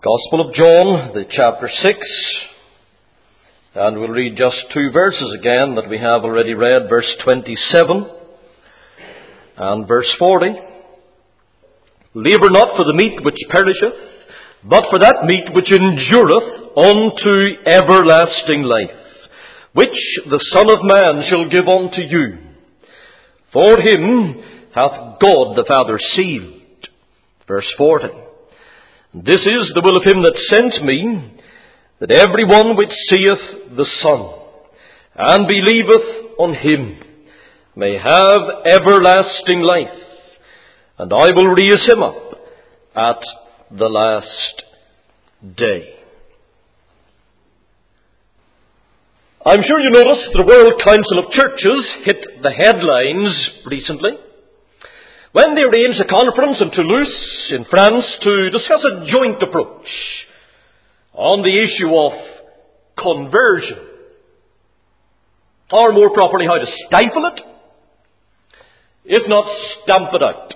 Gospel of John, the chapter 6, and we'll read just two verses again that we have already read, verse 27 and verse 40. Labour not for the meat which perisheth, but for that meat which endureth unto everlasting life, which the Son of Man shall give unto you. For him hath God the Father sealed. Verse 40. This is the will of him that sent me, that every one which seeth the Son, and believeth on him, may have everlasting life, and I will raise him up at the last day. I'm sure you noticed the World Council of Churches hit the headlines recently when they arranged a conference in Toulouse, in France, to discuss a joint approach on the issue of conversion. Or more properly, how to stifle it, if not stamp it out.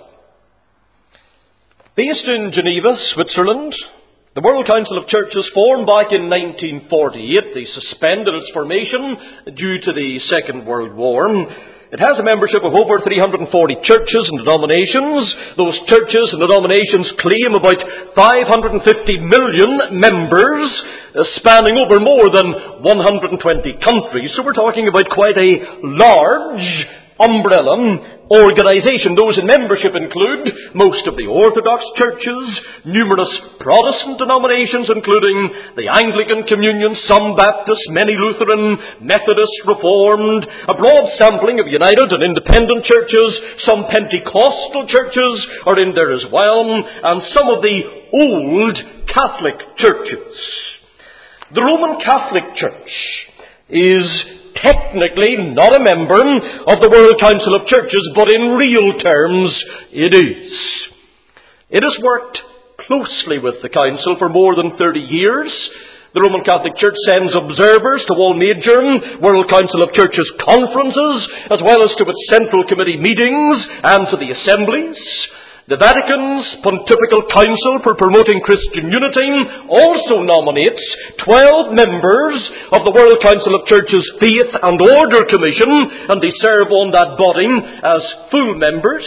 Based in Geneva, Switzerland, the World Council of Churches formed back in 1948. They suspended its formation due to the Second World War. It has a membership of over 340 churches and denominations. Those churches and denominations claim about 550 million members, spanning over more than 120 countries. So we're talking about quite a large umbrella organization. Those in membership include most of the Orthodox churches, numerous Protestant denominations, including the Anglican Communion, some Baptist, many Lutheran, Methodist, Reformed, a broad sampling of United and Independent churches, some Pentecostal churches are in there as well, and some of the old Catholic churches. The Roman Catholic Church is technically not a member of the World Council of Churches, but in real terms it is. It has worked closely with the Council for more than 30 years. The Roman Catholic Church sends observers to all major World Council of Churches conferences, as well as to its Central Committee meetings and to the assemblies. The Vatican's Pontifical Council for Promoting Christian Unity also nominates 12 members of the World Council of Churches Faith and Order Commission, and they serve on that body as full members.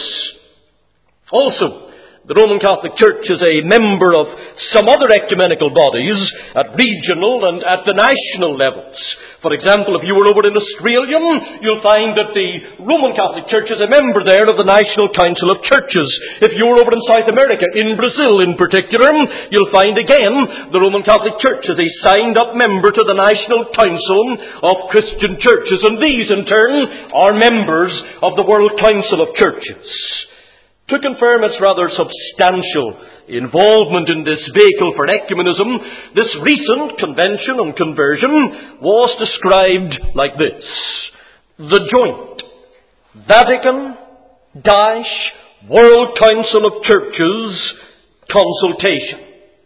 Also, the Roman Catholic Church is a member of some other ecumenical bodies at regional and at the national levels. For example, if you were over in Australia, you'll find that the Roman Catholic Church is a member there of the National Council of Churches. If you were over in South America, in Brazil in particular, you'll find again the Roman Catholic Church is a signed-up member to the National Council of Christian Churches, and these in turn are members of the World Council of Churches. To confirm its rather substantial involvement in this vehicle for ecumenism, this recent convention on conversion was described like this: the joint Vatican-World Council of Churches consultation.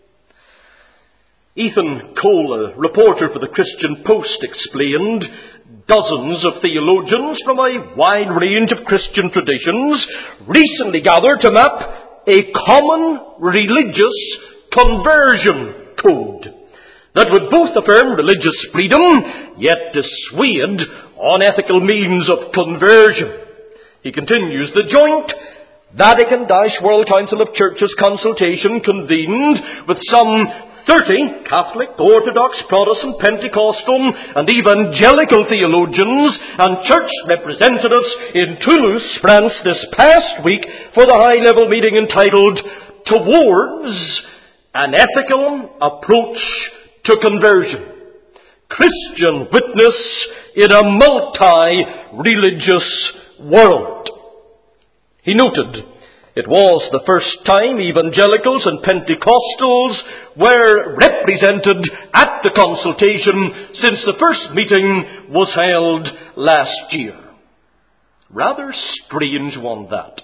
Ethan Cole, a reporter for the Christian Post, explained, dozens of theologians from a wide range of Christian traditions recently gathered to map a common religious conversion code that would both affirm religious freedom, yet dissuade unethical means of conversion. He continues, the joint Vatican-World Council of Churches consultation convened with some 30 Catholic, Orthodox, Protestant, Pentecostal and evangelical theologians and church representatives in Toulouse, France this past week for the high-level meeting entitled Towards an Ethical Approach to Conversion. Christian Witness in a Multi-Religious World. He noted, it was the first time evangelicals and Pentecostals were represented at the consultation since the first meeting was held last year. Rather strange one, that.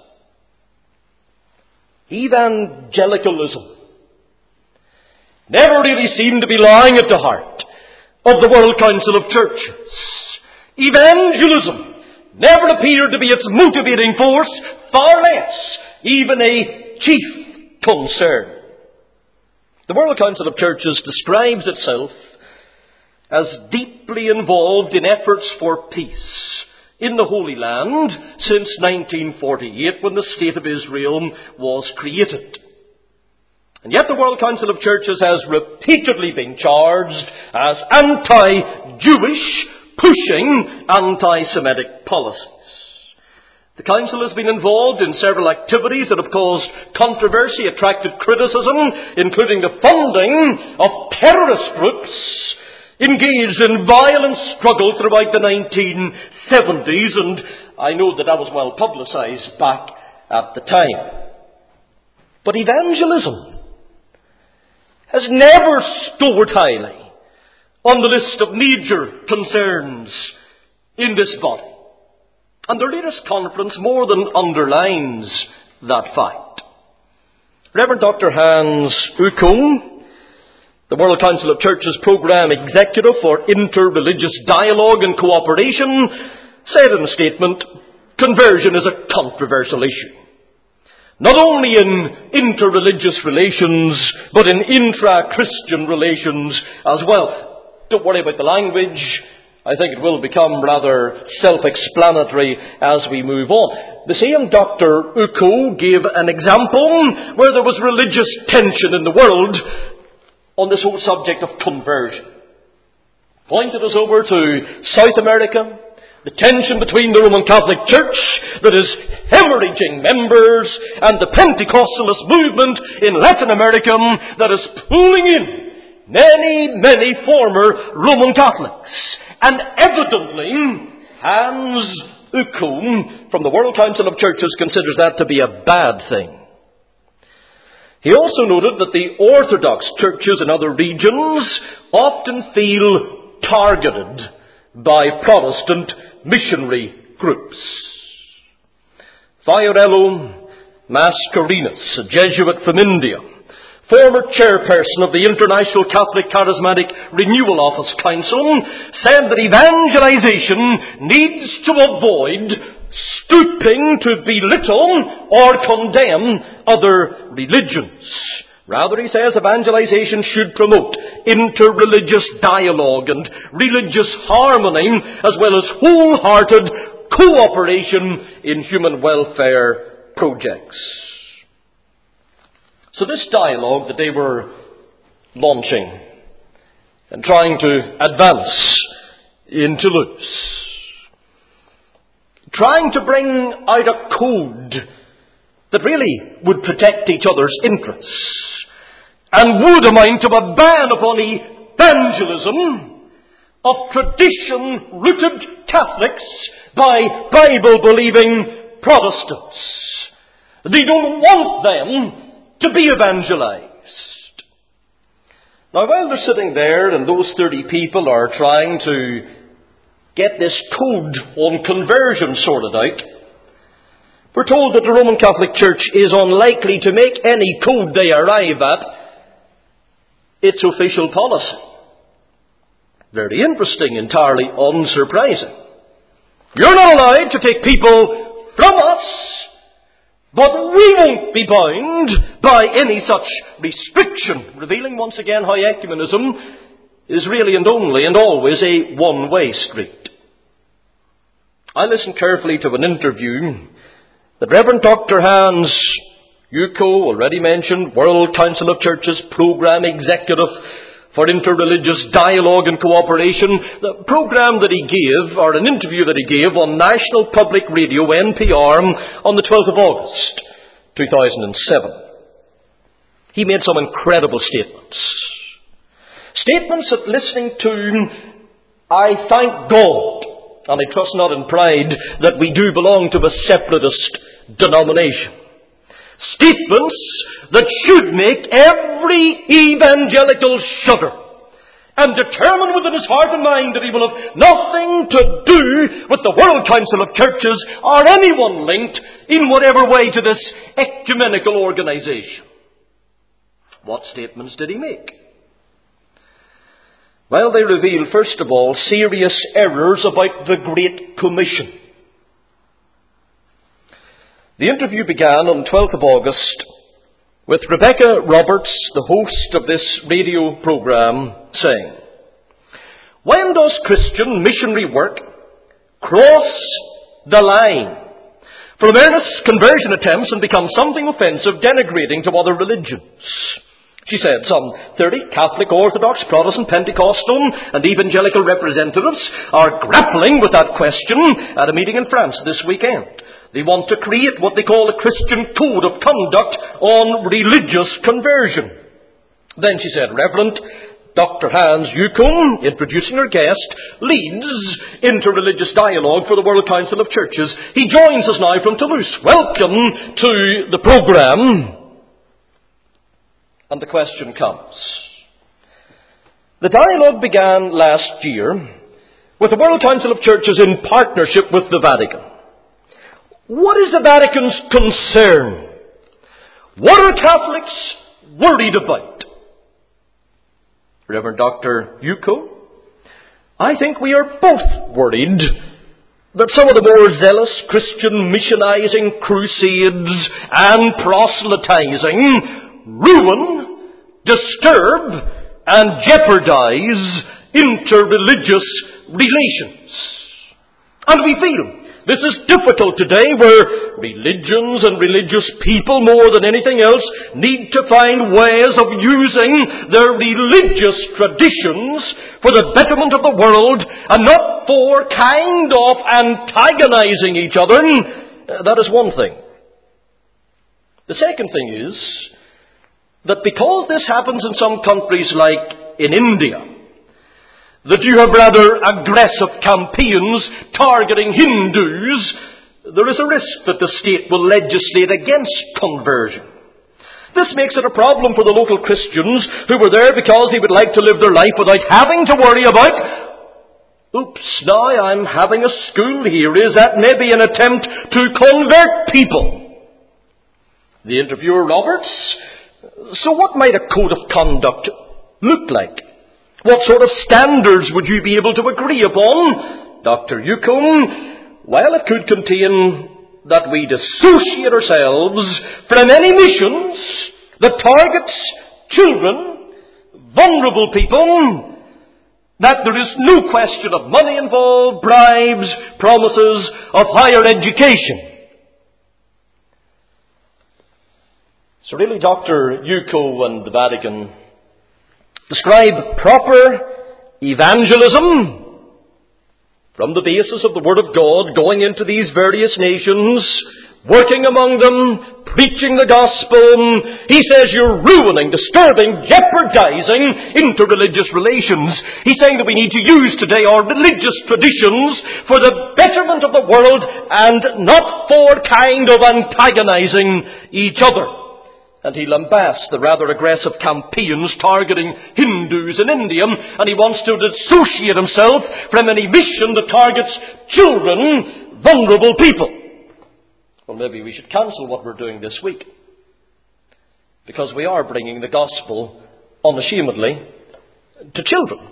Evangelicalism never really seemed to be lying at the heart of the World Council of Churches. Evangelism never appeared to be its motivating force, far less even a chief concern. The World Council of Churches describes itself as deeply involved in efforts for peace in the Holy Land since 1948, when the State of Israel was created. And yet the World Council of Churches has repeatedly been charged as anti-Jewish, pushing anti-Semitic policies. The Council has been involved in several activities that have caused controversy, attracted criticism, including the funding of terrorist groups engaged in violent struggle throughout the 1970s, and I know that was well publicised back at the time. But evangelism has never stood highly on the list of major concerns in this body. And the latest conference more than underlines that fact. Reverend Dr. Hans Uckum, the World Council of Churches Programme Executive for Interreligious Dialogue and Cooperation, said in a statement, "Conversion is a controversial issue. Not only in interreligious relations, but in intra-Christian relations as well." Don't worry about the language. I think it will become rather self-explanatory as we move on. The same Dr. Uckum gave an example where there was religious tension in the world on this whole subject of conversion. Pointed us over to South America, the tension between the Roman Catholic Church that is hemorrhaging members and the Pentecostalist movement in Latin America that is pulling in many former Roman Catholics. And evidently, Hans Uckum from the World Council of Churches considers that to be a bad thing. He also noted that the Orthodox churches in other regions often feel targeted by Protestant missionary groups. Fiorello Mascarenhas, a Jesuit from India, former chairperson of the International Catholic Charismatic Renewal Office Council, said that evangelization needs to avoid stooping to belittle or condemn other religions. Rather, he says, evangelization should promote interreligious dialogue and religious harmony, as well as wholehearted cooperation in human welfare projects. So this dialogue that they were launching and trying to advance in Toulouse, trying to bring out a code that really would protect each other's interests and would amount to a ban upon evangelism of tradition-rooted Catholics by Bible-believing Protestants. They don't want them to be evangelized. Now, while they're sitting there and those 30 people are trying to get this code on conversion sorted out, we're told that the Roman Catholic Church is unlikely to make any code they arrive at its official policy. Very interesting, entirely unsurprising. You're not allowed to take people from us, but we won't be bound by any such restriction, revealing once again how ecumenism is really and only and always a one-way street. I listened carefully to an interview that Reverend Dr. Hans Uckum, already mentioned, World Council of Churches Programme Executive for Interreligious Dialogue and Cooperation, the program that he gave, or an interview that he gave on National Public Radio, NPR, on the 12th of August, 2007. He made some incredible statements. Statements that, listening to, I thank God, and I trust not in pride, that we do belong to a separatist denomination. Statements that should make every evangelical shudder and determine within his heart and mind that he will have nothing to do with the World Council of Churches or anyone linked in whatever way to this ecumenical organization. What statements did he make? Well, they reveal, first of all, serious errors about the Great Commission. The interview began on 12th of August with Rebecca Roberts, the host of this radio program, saying, "When does Christian missionary work cross the line from earnest conversion attempts and become something offensive, denigrating to other religions?" She said some 30 Catholic, Orthodox, Protestant, Pentecostal and evangelical representatives are grappling with that question at a meeting in France this weekend. They want to create what they call a Christian code of conduct on religious conversion. Then she said, Reverend Dr. Hans Yukum, introducing her guest, leads interreligious dialogue for the World Council of Churches. He joins us now from Toulouse. Welcome to the program. And the question comes. The dialogue began last year with the World Council of Churches in partnership with the Vatican. What is the Vatican's concern? What are Catholics worried about? Reverend Dr. Yuko, I think we are both worried that some of the more zealous Christian missionizing crusades and proselytizing ruin, disturb, and jeopardize interreligious relations. And we feel this is difficult today, where religions and religious people, more than anything else, need to find ways of using their religious traditions for the betterment of the world and not for kind of antagonizing each other. That is one thing. The second thing is that because this happens in some countries like in India, that you have rather aggressive campaigns targeting Hindus, there is a risk that the state will legislate against conversion. This makes it a problem for the local Christians who were there because they would like to live their life without having to worry about, oops, now I'm having a school here. Is that maybe an attempt to convert people? The interviewer, Roberts, so what might a code of conduct look like? What sort of standards would you be able to agree upon? Dr. Yukum, well, it could contain that we dissociate ourselves from any missions that targets children, vulnerable people, that there is no question of money involved, bribes, promises of higher education. So really, Dr. Yuko and the Vatican describe proper evangelism from the basis of the Word of God, going into these various nations, working among them, preaching the gospel. He says you're ruining, disturbing, jeopardizing interreligious relations. He's saying that we need to use today our religious traditions for the betterment of the world and not for kind of antagonizing each other. And he lambasts the rather aggressive campaigns targeting Hindus in India, and he wants to dissociate himself from any mission that targets children, vulnerable people. Well, maybe we should cancel what we're doing this week, because we are bringing the gospel unashamedly to children.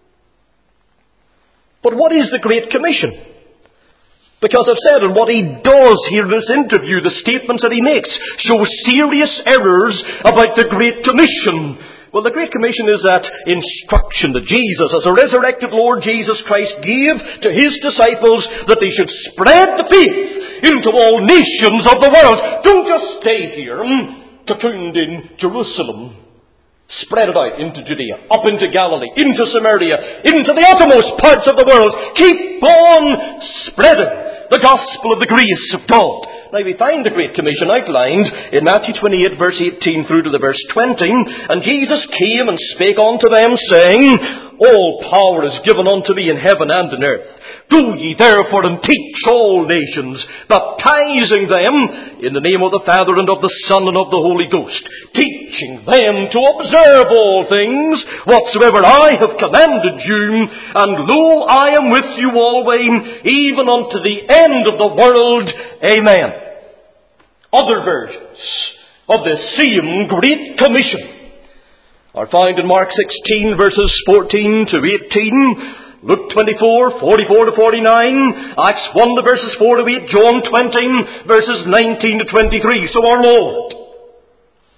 But what is the Great Commission? Because I've said, and what he does here in this interview, the statements that he makes, show serious errors about the Great Commission. Well, the Great Commission is that instruction that Jesus, as a resurrected Lord Jesus Christ, gave to his disciples that they should spread the faith into all nations of the world. Don't just stay here, cocooned in Jerusalem. Spread it out into Judea, up into Galilee, into Samaria, into the uttermost parts of the world. Keep on spreading the gospel of the grace of God. Now we find the Great Commission outlined in Matthew 28 verse 18 through to the verse 20. And Jesus came and spake unto them, saying, All power is given unto me in heaven and in earth. Go ye therefore and teach all nations, baptizing them in the name of the Father and of the Son and of the Holy Ghost, teaching them to observe all things whatsoever I have commanded you. And lo, I am with you always, even unto the end of the world. Amen. Other versions of this same Great Commission are found in Mark 16 verses 14 to 18, Luke 24, 44 to 49, Acts 1 to verses 4 to 8, John 20 verses 19 to 23. So our Lord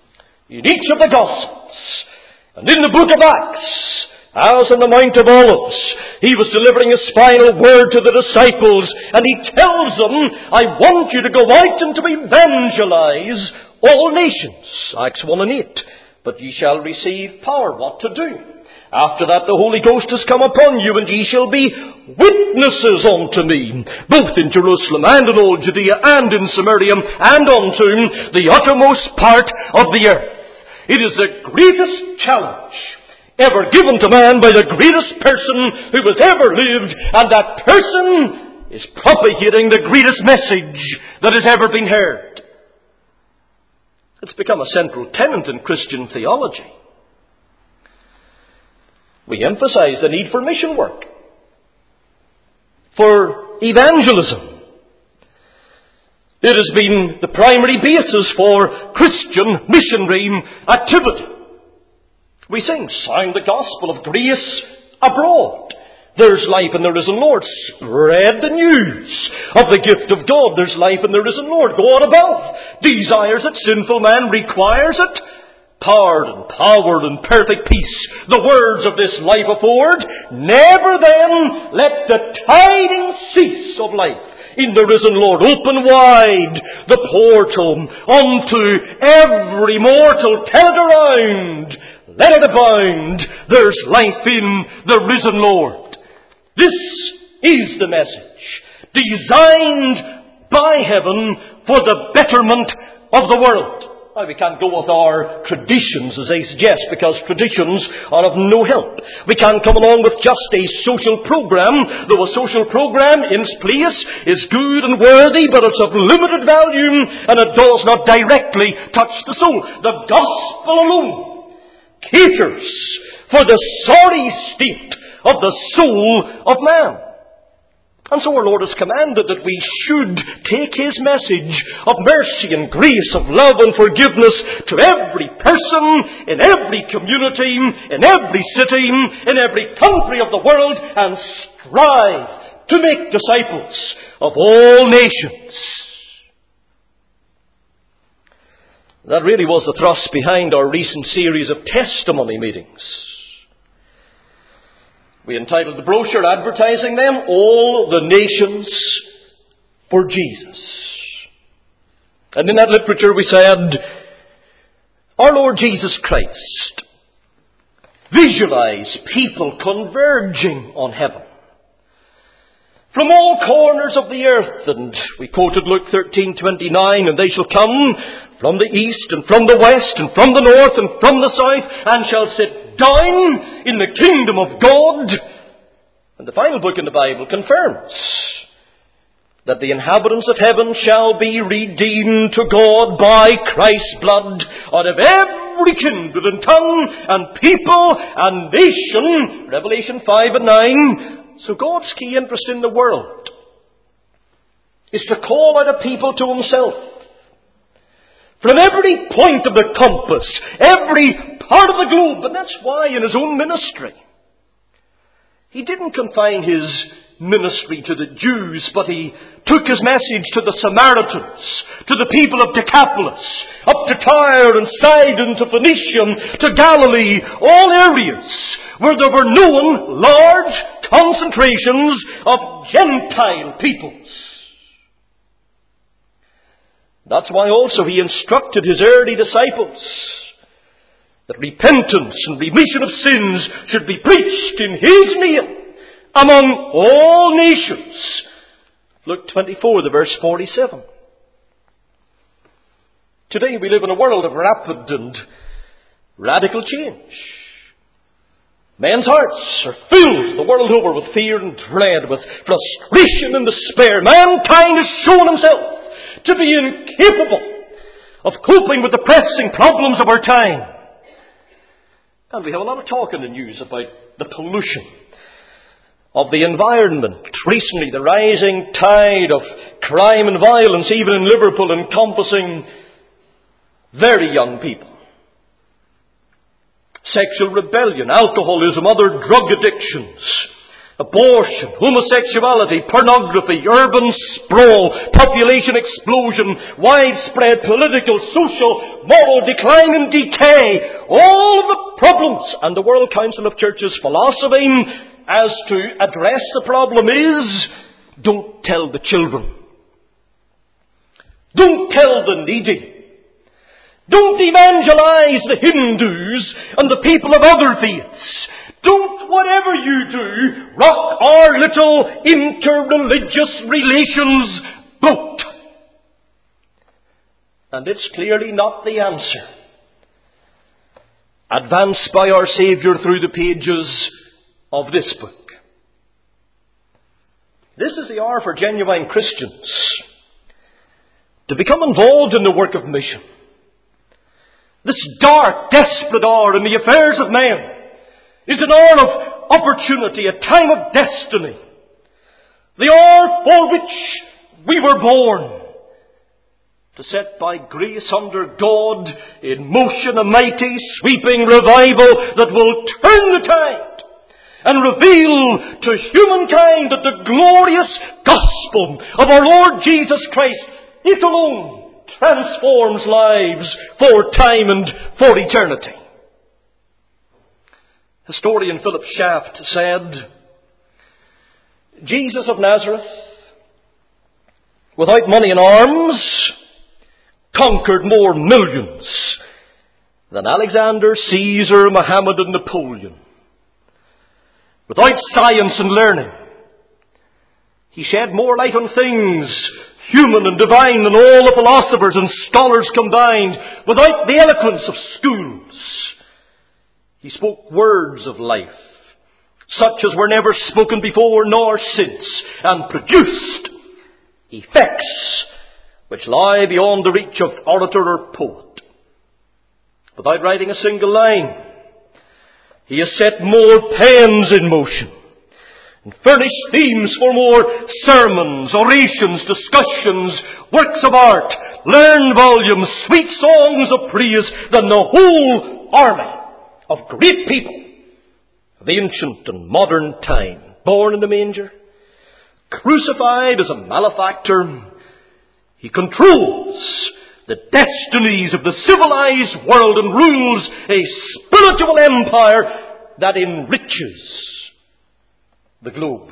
in each of the Gospels and in the book of Acts, as on the Mount of Olives, he was delivering a final word to the disciples, and he tells them, I want you to go out and to evangelize all nations. Acts 1 and 8. But ye shall receive power. What to do? After that the Holy Ghost has come upon you, and ye shall be witnesses unto me, both in Jerusalem and in all Judea and in Samaria and unto the uttermost part of the earth. It is the greatest challenge ever given to man by the greatest person who has ever lived, and that person is propagating the greatest message that has ever been heard. It's become a central tenet in Christian theology. We emphasize the need for mission work, for evangelism. It has been the primary basis for Christian missionary activity. We sing, sound the gospel of grace abroad. There's life in the risen Lord. Spread the news of the gift of God. There's life in the risen Lord. Go on above. Desires it. Sinful man requires it. Power and perfect peace the words of this life afford. Never then let the tidings cease of life in the risen Lord. Open wide the portal unto every mortal. Tell it around. Let it abound. There's life in the risen Lord. This is the message designed by heaven for the betterment of the world. Now, we can't go with our traditions, as they suggest, because traditions are of no help. We can't come along with just a social program, though a social program in its place is good and worthy, but it's of limited value, and it does not directly touch the soul. The gospel alone caters for the sorry state of the soul of man. And so our Lord has commanded that we should take His message of mercy and grace, of love and forgiveness to every person, in every community, in every city, in every country of the world, and strive to make disciples of all nations. That really was the thrust behind our recent series of testimony meetings. We entitled the brochure advertising them, All the Nations for Jesus. And in that literature we said, our Lord Jesus Christ visualized people converging on heaven from all corners of the earth. And we quoted Luke 13:29, and they shall come from the east and from the west and from the north and from the south, and shall sit down in the kingdom of God. And the final book in the Bible confirms that the inhabitants of heaven shall be redeemed to God by Christ's blood out of every kindred and tongue and people and nation. Revelation 5 and 9. So God's key interest in the world is to call out a people to Himself. From every point of the compass, every part of the globe. And that's why in His own ministry, He didn't confine His ministry to the Jews, but He took His message to the Samaritans, to the people of Decapolis, up to Tyre and Sidon, to Phoenicia, to Galilee, all areas where there were known large concentrations of Gentile peoples. That's why also He instructed His early disciples that repentance and remission of sins should be preached in His name among all nations. Luke 24, the verse 47. Today we live in a world of rapid and radical change. Men's hearts are filled the world over with fear and dread, with frustration and despair. Mankind has shown himself to be incapable of coping with the pressing problems of our time. And we have a lot of talk in the news about the pollution of the environment. Recently, the rising tide of crime and violence, even in Liverpool, encompassing very young people. Sexual rebellion, alcoholism, other drug addictions, Abortion, homosexuality, pornography, urban sprawl, population explosion, widespread political, social, moral decline and decay. All of the problems. And the World Council of Churches' philosophy as to address the problem is, don't tell the children. Don't tell the needy. Don't evangelize the Hindus and the people of other faiths. Don't, whatever you do, rock our little interreligious relations boat. And it's clearly not the answer advanced by our Saviour through the pages of this book. This is the hour for genuine Christians to become involved in the work of mission. This dark, desperate hour in the affairs of men is an hour of opportunity, a time of destiny. The hour for which we were born, to set by grace under God in motion a mighty, sweeping revival that will turn the tide and reveal to humankind that the glorious gospel of our Lord Jesus Christ, it alone transforms lives for time and for eternity. Historian Philip Schaft said, Jesus of Nazareth, without money and arms, conquered more millions than Alexander, Caesar, Muhammad and Napoleon. Without science and learning, he shed more light on things human and divine than all the philosophers and scholars combined. Without the eloquence of schools, he spoke words of life, such as were never spoken before nor since, and produced effects which lie beyond the reach of orator or poet. Without writing a single line, he has set more pens in motion and furnished themes for more sermons, orations, discussions, works of art, learned volumes, sweet songs of praise than the whole army of great people of ancient and modern time, born in the manger, crucified as a malefactor. He controls the destinies of the civilized world and rules a spiritual empire that enriches the globe.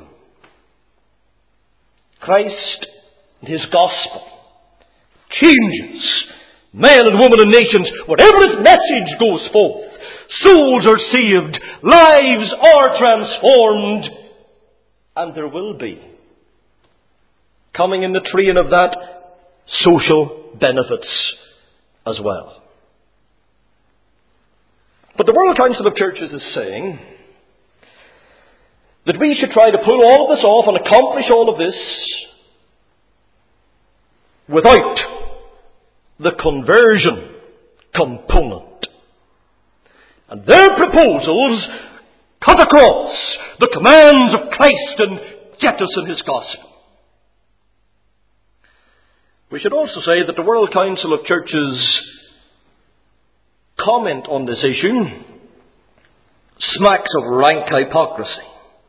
Christ and His gospel changes men and women and nations. Whatever His message goes forth, souls are saved, lives are transformed, and there will be, coming in the train of that, social benefits as well. But the World Council of Churches is saying that we should try to pull all of this off and accomplish all of this without the conversion component. And their proposals cut across the commands of Christ and jettison His gospel. We should also say that the World Council of Churches' comment on this issue smacks of rank hypocrisy.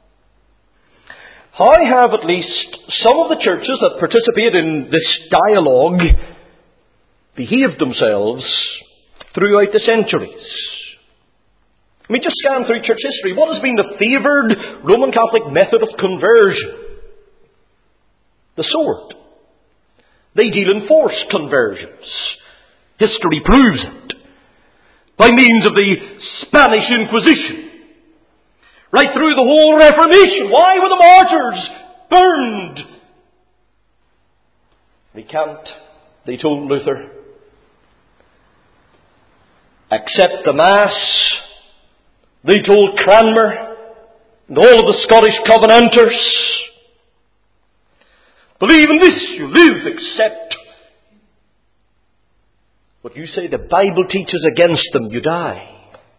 How have at least some of the churches that participate in this dialogue behaved themselves throughout the centuries? I mean, just scan through church history. What has been the favoured Roman Catholic method of conversion? The sword. They deal in forced conversions. History proves it. By means of the Spanish Inquisition. Right through the whole Reformation. Why were the martyrs burned? They can't, they told Luther, accept the Mass. They told Cranmer and all of the Scottish Covenanters, believe in this, you live, except what you say the Bible teaches against them, you die.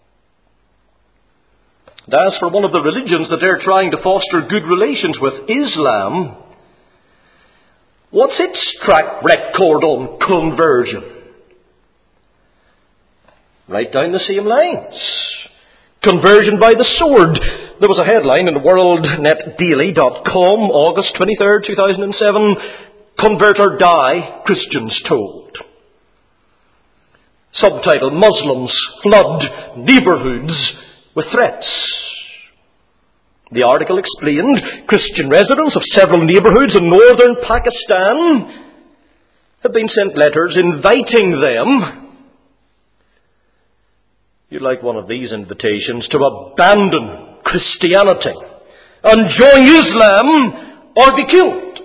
And as for one of the religions that they're trying to foster good relations with, Islam, what's its track record on conversion? Right down the same lines. Conversion by the sword. there was a headline in worldnetdaily.com, August 23rd, 2007, "Convert or Die, Christians Told." Subtitle: "Muslims Flood Neighbourhoods with Threats." The article explained Christian residents of several neighbourhoods in northern Pakistan had been sent letters inviting them, you'd like one of these invitations, to abandon Christianity and join Islam or be killed.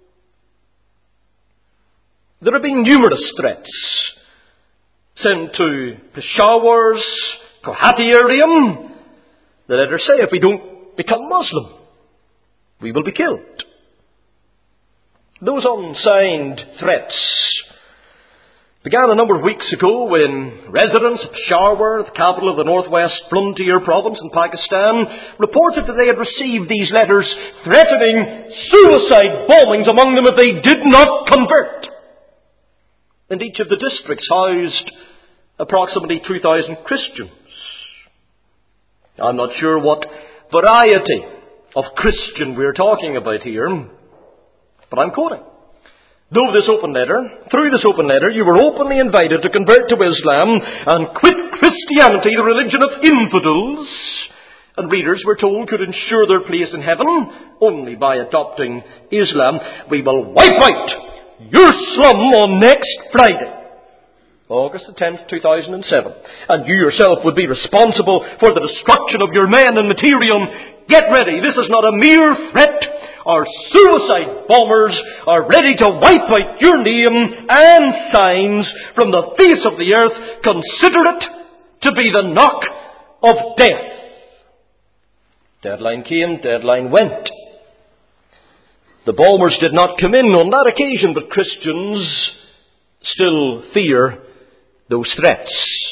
There have been numerous threats sent to Peshawar's Kohati area. The letters say if we don't become Muslim, we will be killed. Those unsigned threats began a number of weeks ago when residents of Peshawar, the capital of the Northwest Frontier Province in Pakistan, reported that they had received these letters threatening suicide bombings among them if they did not convert. And each of the districts housed approximately 2,000 Christians. I'm not sure what variety of Christian we're talking about here, but I'm quoting. Through this open letter, you were openly invited to convert to Islam and quit Christianity, the religion of infidels, and readers were told could ensure their place in heaven only by adopting Islam. We will wipe out your slum on next Friday, August the 10th, 2007. And you yourself would be responsible for the destruction of your men and material. Get ready. This is not a mere threat. Our suicide bombers are ready to wipe out your name and signs from the face of the earth. Consider it to be the knock of death. Deadline came, deadline went. The bombers did not come in on that occasion, but Christians still fear those threats.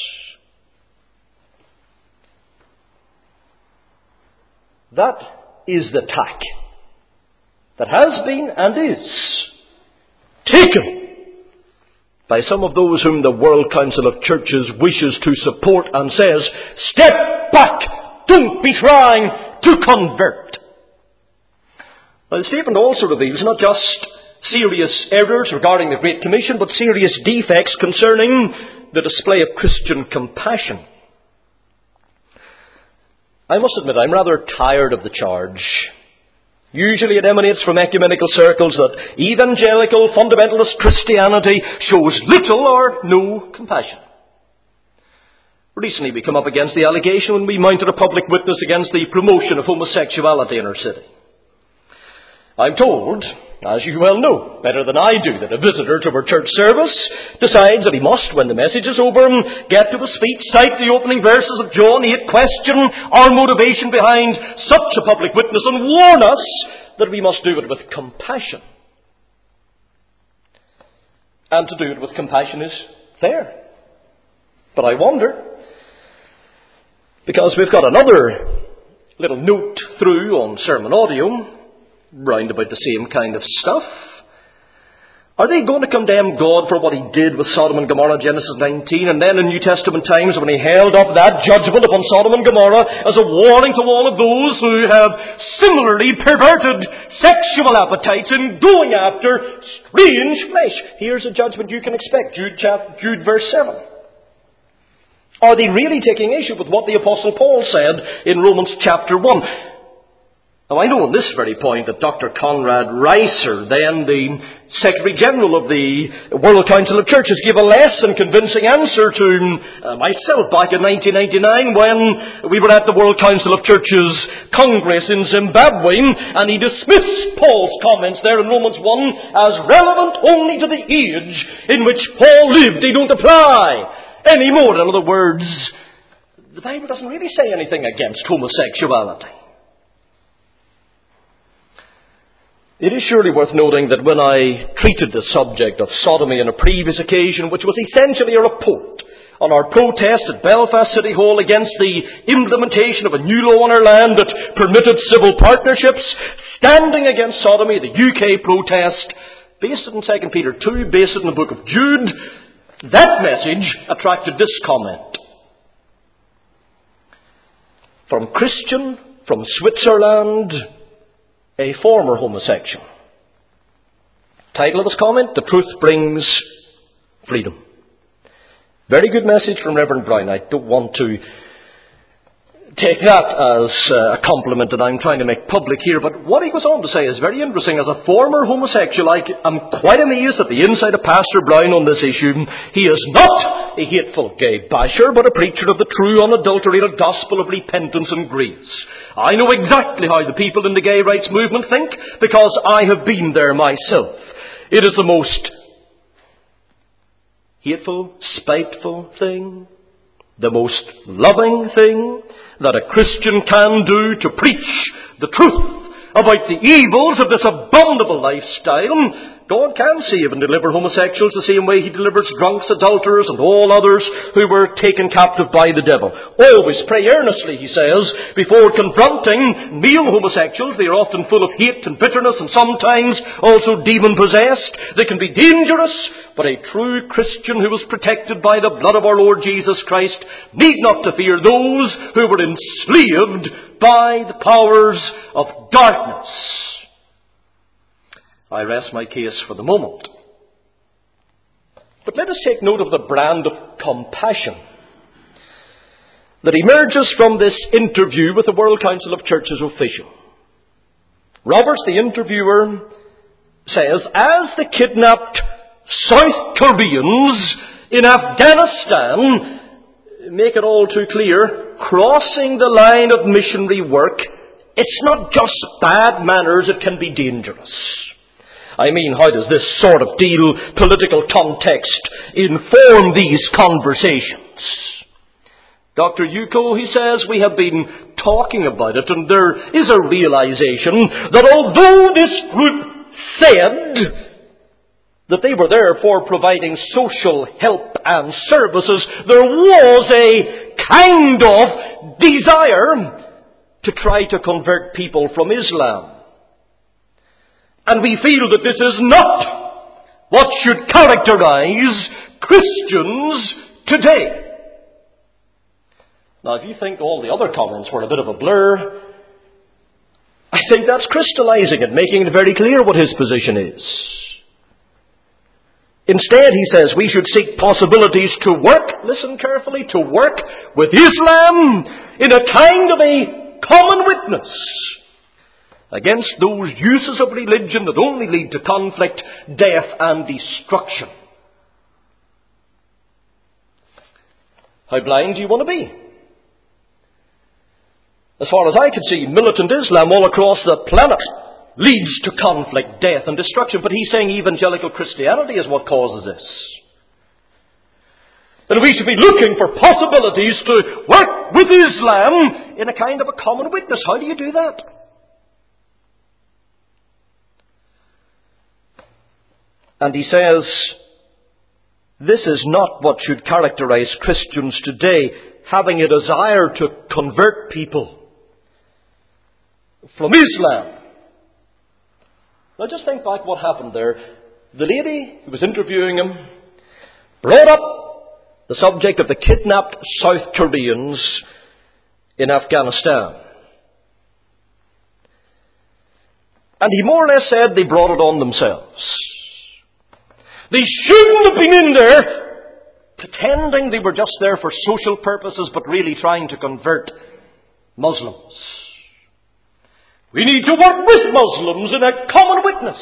That is the tack that has been and is taken by some of those whom the World Council of Churches wishes to support and says, step back, don't be trying to convert. Now, the statement also reveals not just serious errors regarding the Great Commission, but serious defects concerning the display of Christian compassion. I must admit, I'm rather tired of the charge. Usually it emanates from ecumenical circles that evangelical fundamentalist Christianity shows little or no compassion. Recently we come up against the allegation when we mounted a public witness against the promotion of homosexuality in our city. I'm told, as you well know, better than I do, that a visitor to our church service decides that he must, when the message is over, get to his feet, cite the opening verses of John 8, question our motivation behind such a public witness, and warn us that we must do it with compassion. And to do it with compassion is fair. But I wonder, because we've got another little note through on sermon audio, round about the same kind of stuff. Are they going to condemn God for what he did with Sodom and Gomorrah, Genesis 19, and then in New Testament times when he held up that judgment upon Sodom and Gomorrah as a warning to all of those who have similarly perverted sexual appetites in going after strange flesh? Here's a judgment you can expect. Jude verse 7. Are they really taking issue with what the Apostle Paul said in Romans chapter 1? Now, I know on this very point that Dr. Conrad Reiser, then the Secretary General of the World Council of Churches, gave a less than convincing answer to myself back in 1999 when we were at the World Council of Churches Congress in Zimbabwe, and he dismissed Paul's comments there in Romans 1 as relevant only to the age in which Paul lived. They don't apply anymore. In other words, the Bible doesn't really say anything against homosexuality. It is surely worth noting that when I treated the subject of sodomy on a previous occasion, which was essentially a report on our protest at Belfast City Hall against the implementation of a new law in our land that permitted civil partnerships, standing against sodomy, the UK protest, based it in 2 Peter 2, based it in the book of Jude, that message attracted this comment. From Christian from Switzerland, a former homosexual. Title of his comment, "The Truth Brings Freedom." Very good message from Reverend Brown. I don't want to take that as a compliment that I'm trying to make public here, but what he goes on to say is very interesting. As a former homosexual, I'm quite amazed at the insight of Pastor Brown on this issue. He is not a hateful gay basher, but a preacher of the true, unadulterated gospel of repentance and grace. I know exactly how the people in the gay rights movement think, because I have been there myself. It is the most hateful, spiteful thing, the most loving thing that a Christian can do, to preach the truth about the evils of this abominable lifestyle. God can save and deliver homosexuals the same way He delivers drunks, adulterers, and all others who were taken captive by the devil. Always pray earnestly, he says, before confronting male homosexuals. They are often full of hate and bitterness, and sometimes also demon-possessed. They can be dangerous, but a true Christian who is protected by the blood of our Lord Jesus Christ need not to fear those who were enslaved by the powers of darkness. I rest my case for the moment. But let us take note of the brand of compassion that emerges from this interview with the World Council of Churches official. Roberts, the interviewer, says, as the kidnapped South Koreans in Afghanistan make it all too clear, crossing the line of missionary work, it's not just bad manners, it can be dangerous. I mean, how does this sort of deal, political context, inform these conversations? Dr. Yuko, he says, we have been talking about it, and there is a realization that although this group said that they were there for providing social help and services, there was a kind of desire to try to convert people from Islam. And we feel that this is not what should characterize Christians today. Now, if you think all the other comments were a bit of a blur, I think that's crystallizing it, making it very clear what his position is. Instead, he says, we should seek possibilities to work, listen carefully, to work with Islam in a kind of a common witness against those uses of religion that only lead to conflict, death, and destruction. How blind do you want to be? As far as I can see, militant Islam all across the planet leads to conflict, death, and destruction. But he's saying evangelical Christianity is what causes this. And we should be looking for possibilities to work with Islam in a kind of a common witness. How do you do that? And he says, this is not what should characterize Christians today, having a desire to convert people from Islam. Now just think back what happened there. The lady who was interviewing him brought up the subject of the kidnapped South Koreans in Afghanistan. And he more or less said they brought it on themselves. They shouldn't have been in there pretending they were just there for social purposes, but really trying to convert Muslims. We need to work with Muslims in a common witness.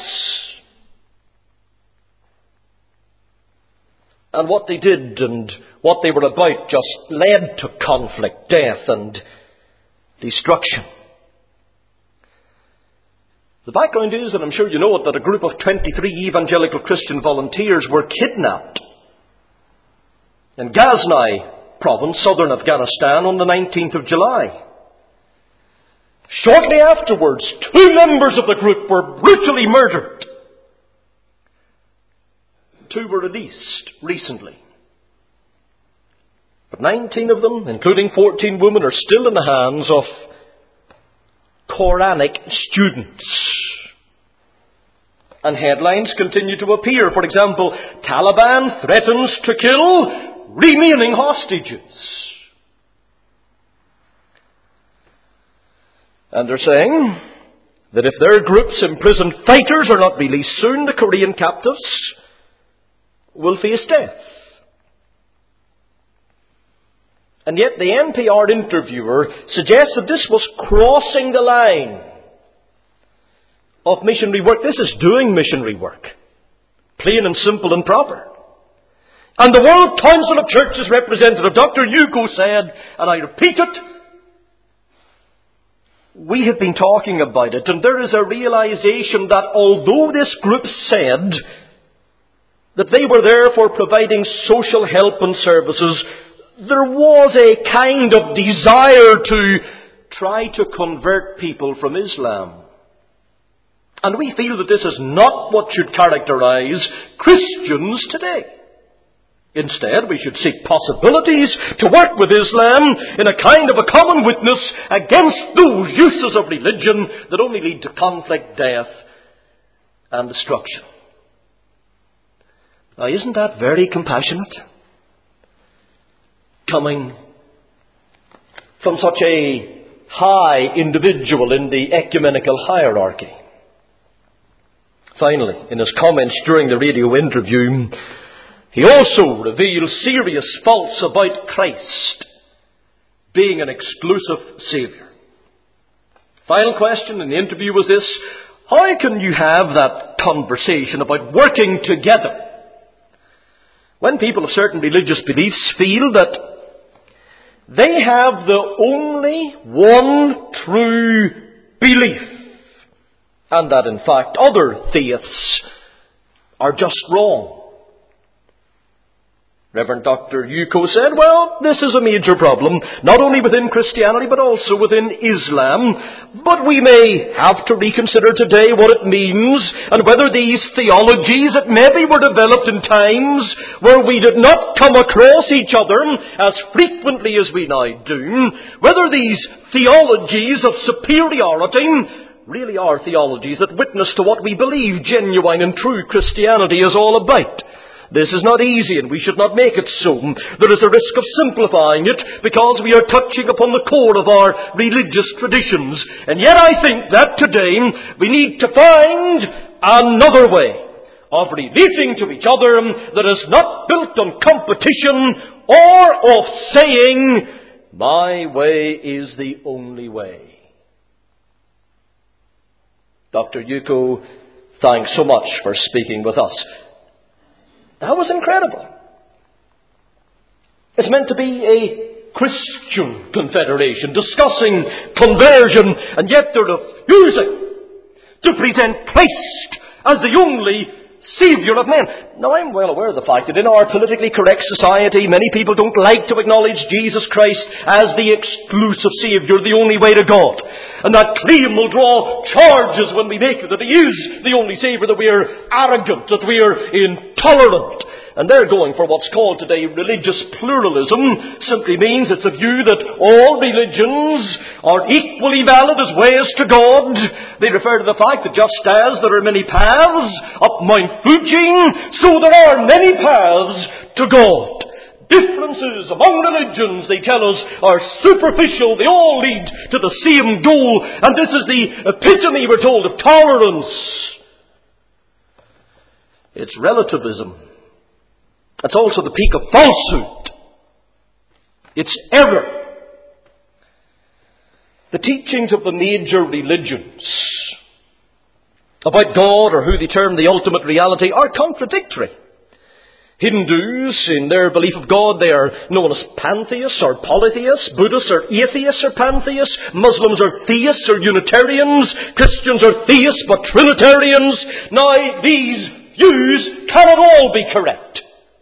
And what they did and what they were about just led to conflict, death, and destruction. The background is, and I'm sure you know it, that a group of 23 evangelical Christian volunteers were kidnapped in Ghazni province, southern Afghanistan, on the 19th of July. Shortly afterwards, 2 members of the group were brutally murdered. 2 were released recently. But 19 of them, including 14 women, are still in the hands of Quranic students. And headlines continue to appear. For example, Taliban threatens to kill remaining hostages. And they're saying that if their group's imprisoned fighters are not released soon, the Korean captives will face death. And yet the NPR interviewer suggests that this was crossing the line of missionary work. This is doing missionary work. Plain and simple and proper. And the World Council of Churches representative, Dr. Yuko, said, and I repeat it, we have been talking about it, and there is a realization that although this group said that they were there for providing social help and services, there was a kind of desire to try to convert people from Islam. And we feel that this is not what should characterize Christians today. Instead, we should seek possibilities to work with Islam in a kind of a common witness against those uses of religion that only lead to conflict, death, and destruction. Now, isn't that very compassionate? Coming from such a high individual in the ecumenical hierarchy. Finally, in his comments during the radio interview, he also reveals serious faults about Christ being an exclusive Saviour. Final question in the interview was this: how can you have that conversation about working together when people of certain religious beliefs feel that they have the only one true belief, and that in fact other faiths are just wrong? Reverend Dr. Yuko said, well, this is a major problem, not only within Christianity, but also within Islam. But we may have to reconsider today what it means, and whether these theologies that maybe were developed in times where we did not come across each other as frequently as we now do, whether these theologies of superiority really are theologies that witness to what we believe genuine and true Christianity is all about. This is not easy, and we should not make it so. There is a risk of simplifying it because we are touching upon the core of our religious traditions. And yet I think that today we need to find another way of relating to each other that is not built on competition or of saying, my way is the only way. Dr. Yuko, thanks so much for speaking with us. That was incredible. It's meant to be a Christian confederation discussing conversion, and yet they're refusing to present Christ as the only Saviour of men. Now, I'm well aware of the fact that in our politically correct society, many people don't like to acknowledge Jesus Christ as the exclusive Saviour, the only way to God. And that claim will draw charges when we make it that He is the only Saviour, that we are arrogant, that we are intolerant. And they're going for what's called today religious pluralism. Simply means it's a view that all religions are equally valid as ways to God. They refer to the fact that just as there are many paths up Mount Fuji, so there are many paths to God. Differences among religions, they tell us, are superficial. They all lead to the same goal. And this is the epitome, we're told, of tolerance. It's relativism. It's also the peak of falsehood. It's error. The teachings of the major religions about God, or who they term the ultimate reality, are contradictory. Hindus, in their belief of God, they are known as pantheists or polytheists. Buddhists are atheists or pantheists. Muslims are theists or Unitarians. Christians are theists but Trinitarians. Now, these views cannot all be correct.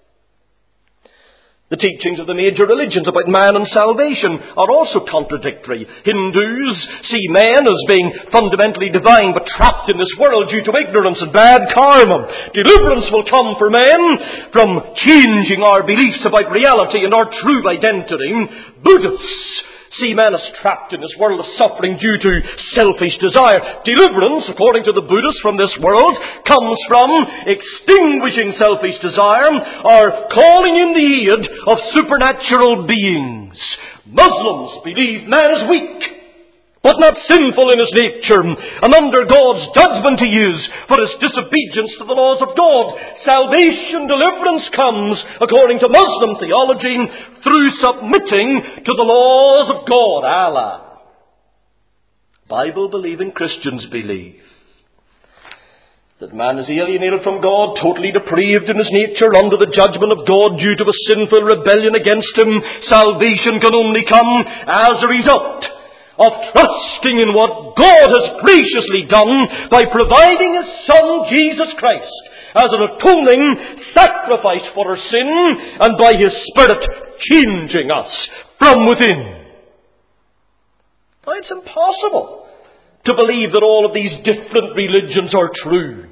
The teachings of the major religions about man and salvation are also contradictory. Hindus see man as being fundamentally divine but trapped in this world due to ignorance and bad karma. Deliverance will come for man from changing our beliefs about reality and our true identity. Buddhists see man as trapped in this world of suffering due to selfish desire. Deliverance, according to the Buddhists, from this world comes from extinguishing selfish desire or calling in the aid of supernatural beings. Muslims believe man is weak, but not sinful in his nature, and under God's judgment he is for his disobedience to the laws of God. Salvation, deliverance comes, according to Muslim theology, through submitting to the laws of God, Allah. Bible-believing Christians believe that man is alienated from God, totally depraved in his nature, under the judgment of God due to a sinful rebellion against him. Salvation can only come as a result of trusting in what God has graciously done by providing His Son, Jesus Christ, as an atoning sacrifice for our sin, and by His Spirit changing us from within. Now, it's impossible to believe that all of these different religions are true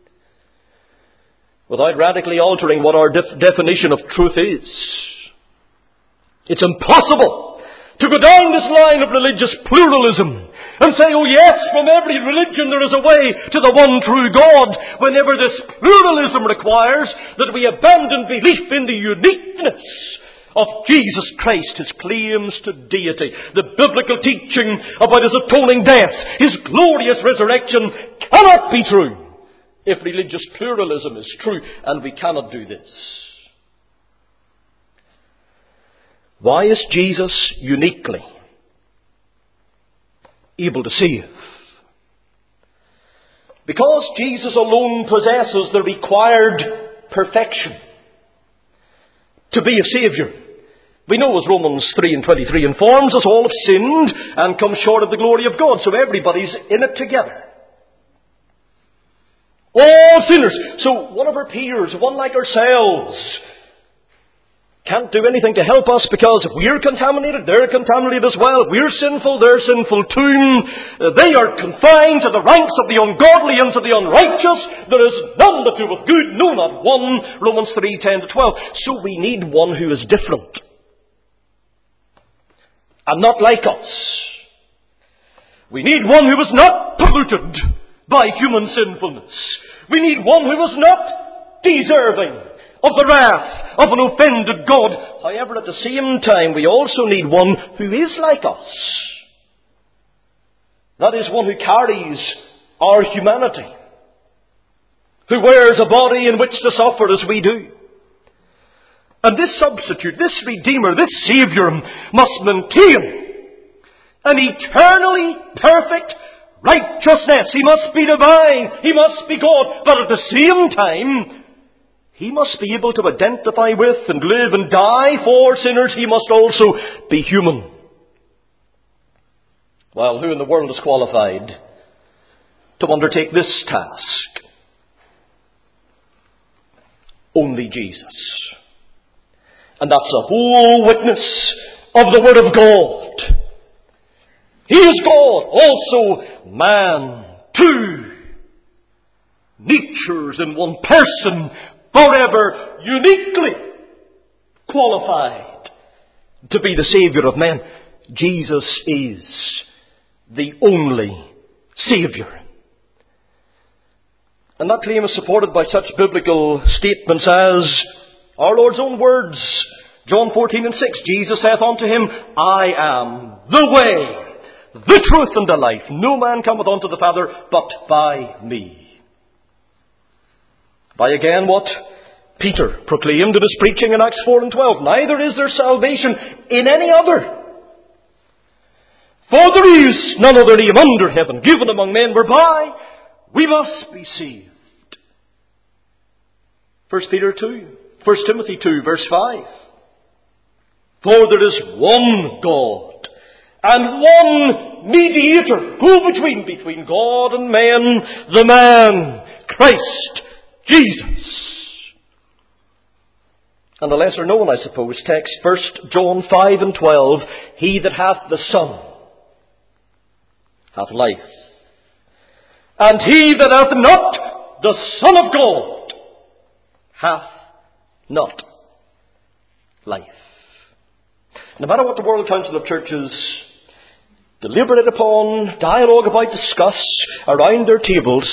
without radically altering what our definition of truth is. It's impossible to go down this line of religious pluralism and say, oh yes, from every religion there is a way to the one true God, whenever this pluralism requires that we abandon belief in the uniqueness of Jesus Christ, His claims to deity, the biblical teaching about His atoning death, His glorious resurrection cannot be true if religious pluralism is true, and we cannot do this. Why is Jesus uniquely able to save? Because Jesus alone possesses the required perfection to be a Saviour. We know, as Romans 3:23 informs us, all have sinned and come short of the glory of God. So everybody's in it together. All sinners. So one of our peers, one like ourselves, can't do anything to help us, because if we're contaminated, they're contaminated as well. If we're sinful, they're sinful too. They are confined to the ranks of the ungodly and to the unrighteous. There is none that doeth good, no, not one. Romans 3:10-12. So we need one who is different and not like us. We need one who is not polluted by human sinfulness. We need one who is not deserving of the wrath of an offended God. However, at the same time, we also need one who is like us. That is, one who carries our humanity, who wears a body in which to suffer as we do. And this substitute, this Redeemer, this Saviour must maintain an eternally perfect righteousness. He must be divine. He must be God. But at the same time, He must be able to identify with and live and die for sinners. He must also be human. Well, who in the world is qualified to undertake this task? Only Jesus. And that's the whole witness of the Word of God. He is God, also man. Two natures in one person, forever uniquely qualified to be the Saviour of men. Jesus is the only Saviour. And that claim is supported by such biblical statements as our Lord's own words. John 14:6, Jesus saith unto him, I am the way, the truth, and the life. No man cometh unto the Father but by me. By again what Peter proclaimed in his preaching in Acts 4:12. Neither is there salvation in any other. For there is none other name under heaven given among men whereby we must be saved. 1 Timothy 2 verse 5. For there is one God and one mediator between God and men, the man, Christ Jesus. And the lesser known, I suppose, text, 1 John 5:12, He that hath the Son hath life. And he that hath not the Son of God hath not life. No matter what the World Council of Churches deliberate upon, dialogue about, discuss around their tables,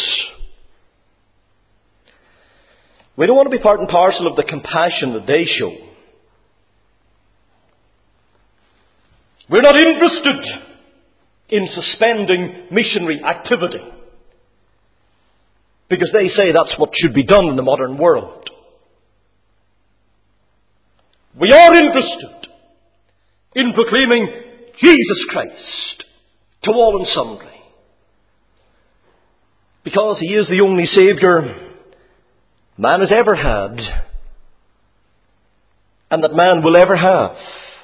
we don't want to be part and parcel of the compassion that they show. We're not interested in suspending missionary activity, because they say that's what should be done in the modern world. We are interested in proclaiming Jesus Christ to all and sundry, because He is the only Saviour man has ever had, and that man will ever have.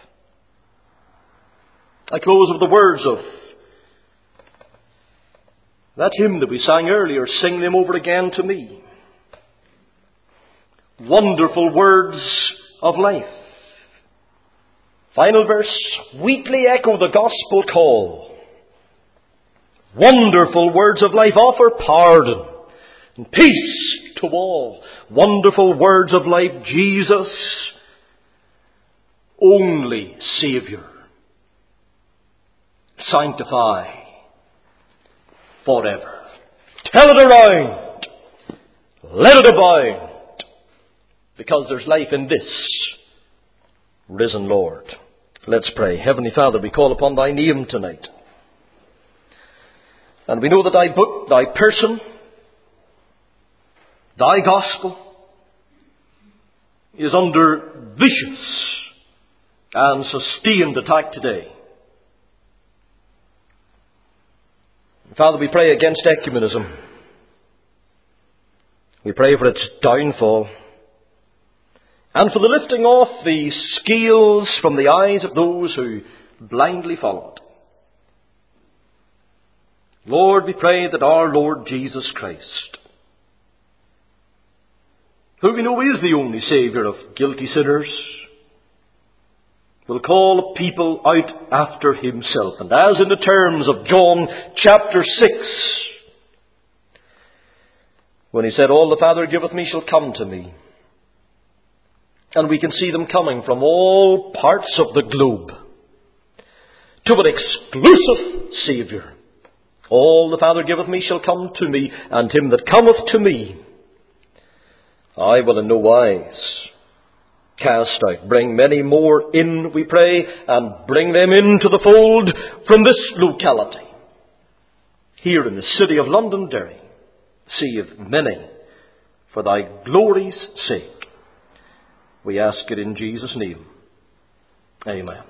I close with the words of that hymn that we sang earlier, "Sing them over again to me." Wonderful words of life. Final verse, "Weekly echo the gospel call. Wonderful words of life, offer pardon and peace to all." Wonderful words of life, Jesus, only Saviour. Sanctify forever. Tell it around. Let it abound. Because there's life in this risen Lord. Let's pray. Heavenly Father, we call upon Thy name tonight. And we know that Thy book, Thy person, Thy gospel is under vicious and sustained attack today. Father, we pray against ecumenism. We pray for its downfall, and for the lifting off the scales from the eyes of those who blindly follow it. Lord, we pray that our Lord Jesus Christ, who we know is the only Saviour of guilty sinners, will call a people out after Himself. And as in the terms of John chapter 6, when He said, "All the Father giveth me shall come to me." And we can see them coming from all parts of the globe to an exclusive Saviour. "All the Father giveth me shall come to me, and him that cometh to me I will in no wise cast out." Bring many more in, we pray, and bring them into the fold from this locality, here in the city of Londonderry. Save many for Thy glory's sake. We ask it in Jesus' name. Amen.